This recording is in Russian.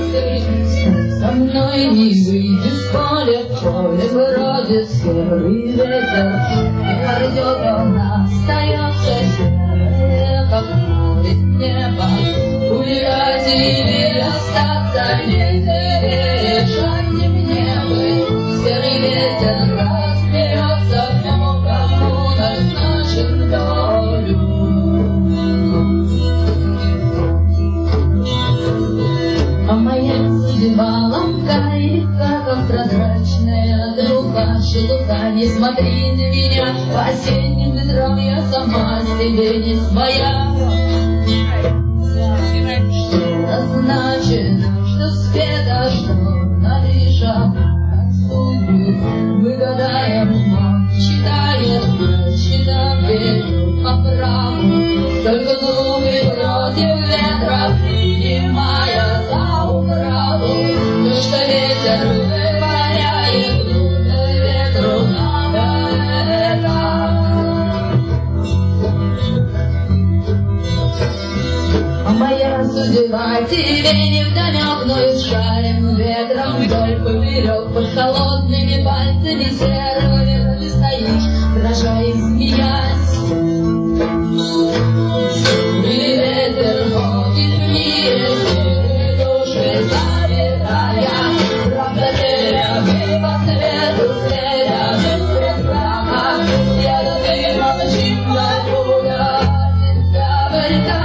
Со мной не выйдешь в поле, в поле бродит серый ветер, гордет волна, остается серое, как море небо. Улетать или остаться, не решай, не мне быть. Серый ветер разберется, кто кому назначен долю. А моя судьба ласкает, как прозрачная труба шелуха. Не смотри на меня по осенним ветрам, я сама себе не своя. Что назначено, что спето, что надышано судьбу. Мы гадаем, но читаем, читаем по праву. Только думай против ветра, принимая за управу. То, что ветер выпаряет, будто ветру надо это. А моя судьба тебе не вдомек, но и шарим ветром вдоль поперек. Под холодными пальцами серого ветра ты стоишь, дрожа и смеясь. И ветер ходит в мире, серые души забирая. Правда теряя по свету, сверя без страха. Я до дыма, зачем на друга, тебя вылетает.